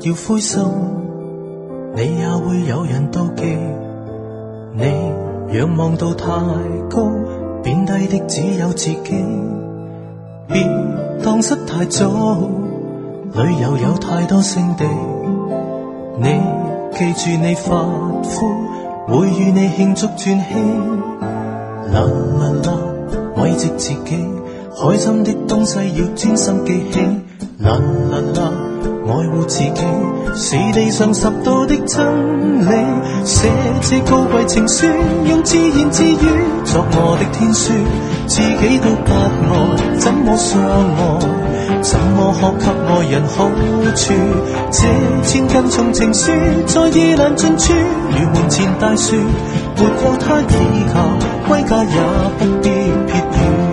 要灰心，你也會有人妒忌。你仰望到太高，貶低的只有自己。別蕩失太早，旅遊有太多勝地。你記住你發膚，會與你慶祝轉機。啦啦啦，慰藉自己，開心的東西要專心記起。啦啦啦，愛護自己是地上十道的真理。寫這高貴情書，用自言自語作我的天書。自己都不愛，怎麼相愛？怎麼可給愛人好處？這千斤重情書在夜闌盡處，如門前大樹，沒有他依靠，歸家也不必撇雨。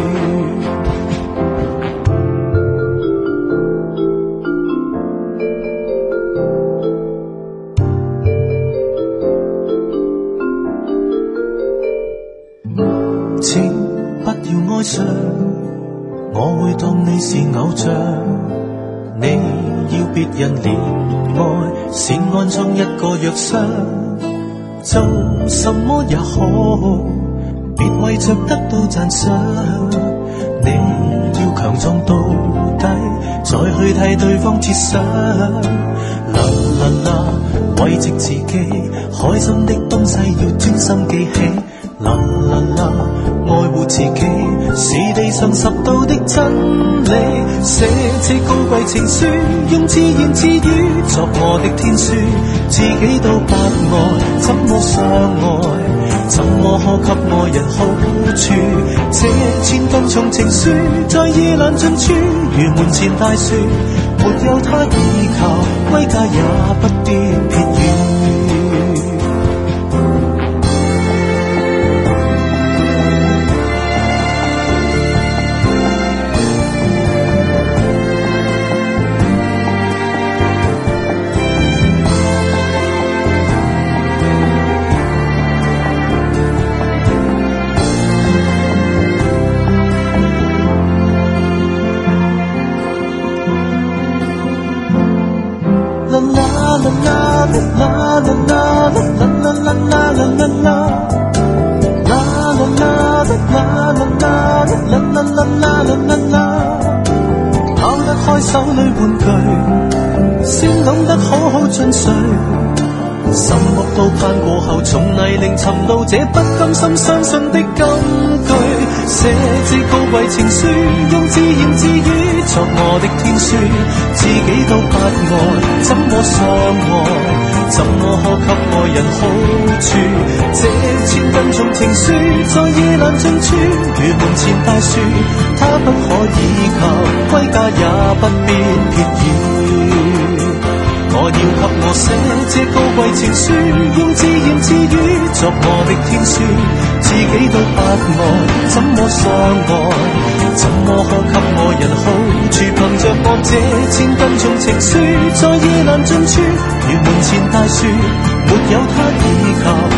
請不要哀傷，我會當你是偶像。你要別人憐愛，先安裝一個藥箱。做什麼也好，別為着得到讚賞。你要強壯到底，再去替對方設想。啦啦啦，慰藉自己，開心的東西要專心記起。啦啦啦，愛護自己是地上十道的真理。寫這高貴情書，用自言自語作我的天書。自己都不愛，怎麼相愛？怎麼可給愛人好處？這千斤重情書在夜闌盡處，如門前大樹，沒有他依靠，歸家也不必撇雨。拋得開手裏玩具，先懂得好好進睡。什麼都攀過後，從泥濘尋到這不甘心相信的金句。寫這高貴情書，用自言自語作我的天書。自己都不愛，怎麼相愛？怎麼可給愛人好處？這千斤重情書在夜闌盡處，如門前大樹，它不可依靠，歸家也不必撇雨。我要給我寫這高貴情書，用自言自語作我的天書。自己都不愛，怎麼相愛？怎麼可給愛人好處？憑着我這千斤重情書，在夜闌盡處，如門前大樹，沒有他依靠，